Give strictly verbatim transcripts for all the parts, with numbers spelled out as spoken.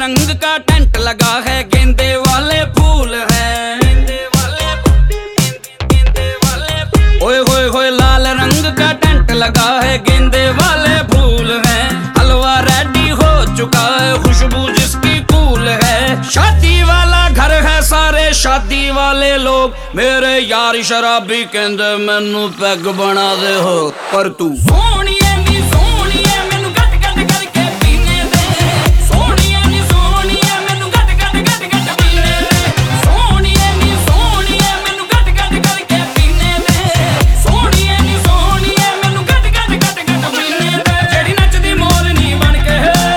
रंग का टेंट लगा है, गेंदे वाले फूल हैं, गेंदे वाले गेंदे वाले ओए होए होए लाल रंग का टेंट लगा है, गेंदे वाले फूल हैं। हलवा रेडी हो चुका है, खुशबू जिसकी कूल है। शादी वाला घर है, सारे शादी वाले लोग मेरे यार शराबी कहंदे मैनू पैग बना दे हो, पर तू सोनिए नी सोनिए मैनू गट गट करके पीने दे, सोनिए नी सोनिए मैनू गट गट गट गट पीने दे, सोनिए नी सोनिए मैनू गट गट करके पीने दे, सोनिए नी सोनिए मैनू गट गट गट गट पीने दे। जेड़ी नचदी मोरनी बन के,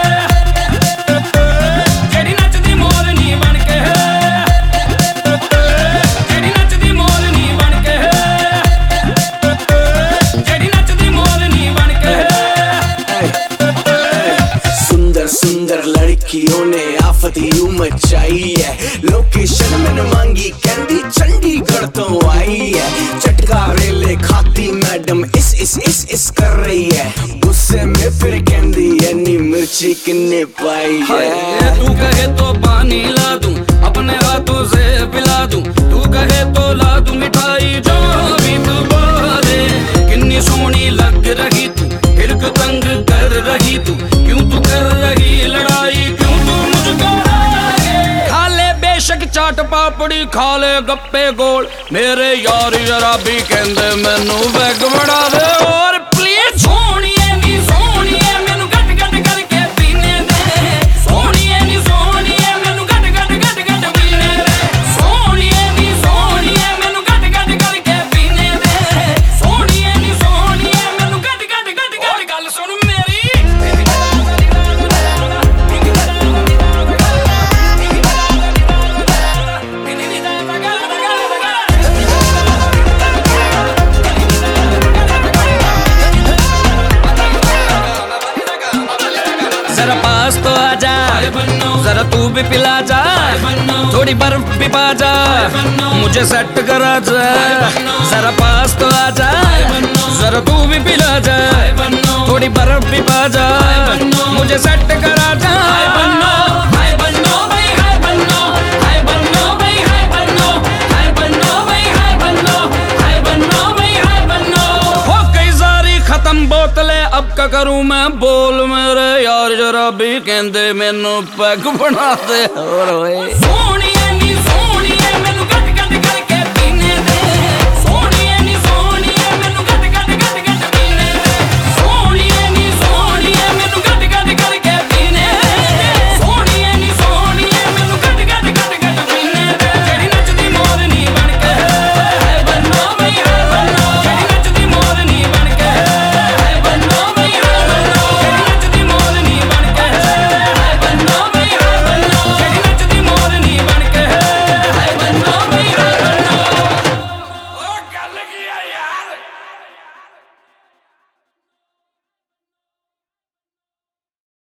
जेड़ी नचदी मोरनी बन के, जेड़ी नचदी मोरनी बन के, जेड़ी नचदी मोरनी बन के। सुंदर सुंदर लड़कियों ने आफत यूं मचाई है, लोकेशन मैंने मांगी कहंदी चंडीगढ़ तो आई है। चटका रेले खाती मैडम इस इस इस इस कर रही है, गुस्से में फिर कहंदी यानी मिर्ची किन्ने पाई है। तू कहे तो पानी ला दूं, अपने हाथों से पिला दूं, तू कहे तो ला दूं मिठाई जो भी तू बोले। कितनी सोहनी लग रही तू, हिरक तंग कर रही तू, क्यों तू कर रही लड़ाई, क्यों तू मुझको खा ले बेशक चाट पापड़ी, खा ले गप्पे गोल, मेरे यार शराबी कहंदे मैनू बैग बना दे और प्लीज। सोनिए नी सोनिए मैनू गट गट करके पीने दे, सोनिए नी सोनिए मैनू गट गट गट गट पीने दे, सोनिए नी सोनिए मैनू गट गट करके पीने दे, सोनिए नी सोनिए मैनू गट गट गट गट। गल सुन मेरी, जरा पास तो आजा, जरा तू भी पिला जा, थोड़ी बर्फ भी पा जा, मुझे सेट करा जा। जरा पास तो आजा, जरा तू भी पिला जा, थोड़ी बर्फ भी पा जा, मुझे सेट करा जा। हो गई सारी खत्म बोतलें, अब क्या करूं मैं बोल, मेरे यार शराबी कहंदे मैनू पैग बना दे और ओए। सोनिए नी